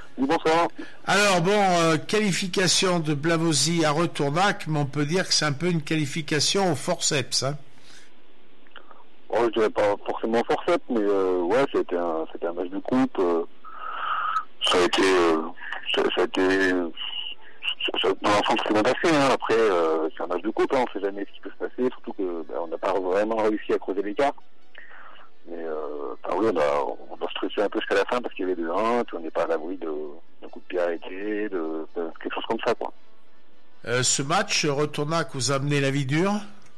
Oui, bonsoir. Alors qualification de Blavozy à Retournac, mais on peut dire que c'est un peu une qualification au forceps. Hein. Oh, je dirais pas forcément forceps, mais ouais, c'était un match de coupe. Ça a été, dans l'ensemble, c'est bien passé. Hein. Après, c'est un match de coupe, hein. On sait jamais ce qui peut se passer, surtout que on n'a pas vraiment réussi à creuser l'écart. Mais oui, on a stressé un peu jusqu'à la fin parce qu'il y avait 2-1, puis on n'est pas à l'abri d'un coup de pied arrêté, de quelque chose comme ça, quoi. Ce match, Retournac vous a amené la vie dure.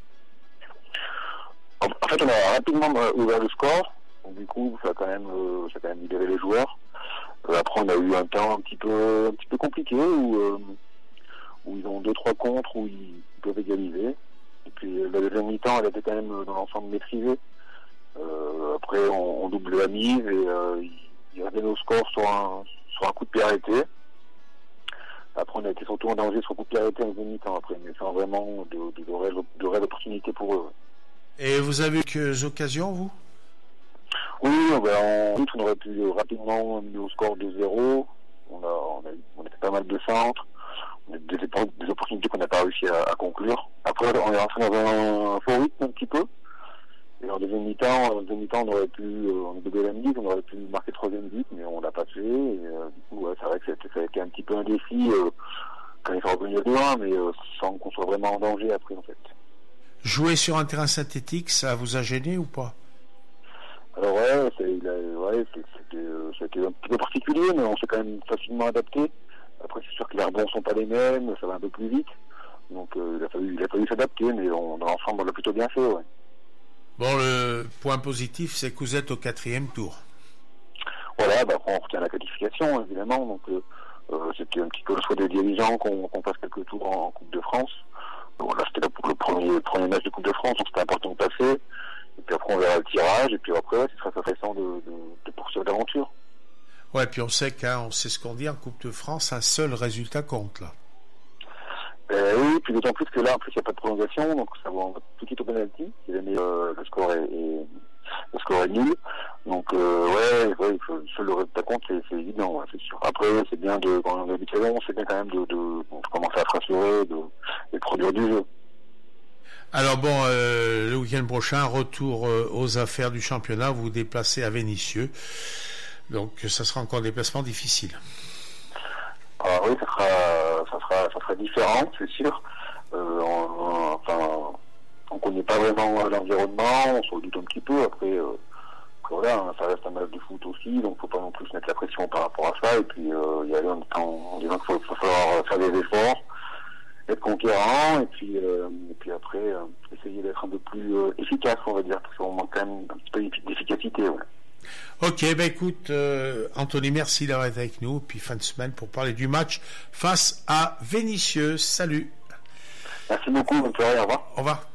En fait, on a rapidement ouvert le score, donc du coup, ça a quand même libéré les joueurs. Après, on a eu un temps un petit peu compliqué où ils ont 2-3 contre, où ils peuvent égaliser. Et puis la deuxième mi-temps, elle était quand même dans l'ensemble maîtrisée. Après, on double la mise et ils reviennent au score sur un coup de pied arrêté. Après, on a été surtout en danger sur le coup de pied arrêté en deuxième mi-temps après, mais sans vraiment de réelles opportunités pour eux. Et vous avez eu quelques occasions, vous? Oui, en route, on aurait pu rapidement mener au score de 0. On a fait pas mal de centres. On a des opportunités qu'on n'a pas réussi à conclure. Après, on est rentré dans un faux rythme un petit peu. Et en deuxième mi-temps, on aurait pu, on a doublé la mise, on aurait pu marquer le troisième but, mais on l'a pas fait. Et du coup, ouais, c'est vrai que ça a été un petit peu un défi quand ils sont revenus à 2-1, mais sans qu'on soit vraiment en danger après, en fait. Jouer sur un terrain synthétique, ça vous a gêné ou pas? Alors c'était un petit peu particulier, mais on s'est quand même facilement adapté. Après, c'est sûr que les rebonds sont pas les mêmes, ça va un peu plus vite. Donc il a fallu s'adapter, mais dans l'ensemble, on l'a plutôt bien fait, ouais. Bon, le point positif, c'est que vous êtes au 4e tour. Voilà, après on retient la qualification, évidemment. Donc c'était un petit peu le choix des dirigeants qu'on fasse quelques tours en Coupe de France. Voilà, c'était le premier match de Coupe de France, donc c'était important de passer. Et puis après on verra le tirage, et puis après ce sera intéressant de poursuivre l'aventure. Ouais, puis on sait ce qu'on dit en Coupe de France, un seul résultat compte là. Oui, puis d'autant plus que là, en plus, il n'y a pas de prolongation, donc ça va tout de suite au penalty, si jamais le score est nul. Donc, seul le résultat compte, c'est évident, ouais, c'est sûr. Après, c'est bien quand on a début de saison, c'est bien quand même de commencer à se rassurer, de produire du jeu. Alors le week-end prochain, retour aux affaires du championnat, vous vous déplacez à Vénissieux. Donc, ça sera encore un déplacement difficile. Ah oui, ça sera différent, c'est sûr. On connaît pas vraiment l'environnement, on se doute un petit peu. Après, voilà, ça reste un match de foot aussi, donc faut pas non plus se mettre la pression par rapport à ça. Et puis y aller en disant qu'il va falloir faire des efforts, être conquérant, et puis après essayer d'être un peu plus efficace, on va dire, parce qu'on manque quand même un petit peu d'efficacité. Ouais. Ok, écoute, Anthony, merci d'avoir été avec nous, puis fin de semaine pour parler du match face à Vénissieux. Salut. Merci beaucoup, bonne soirée, au revoir. Au revoir.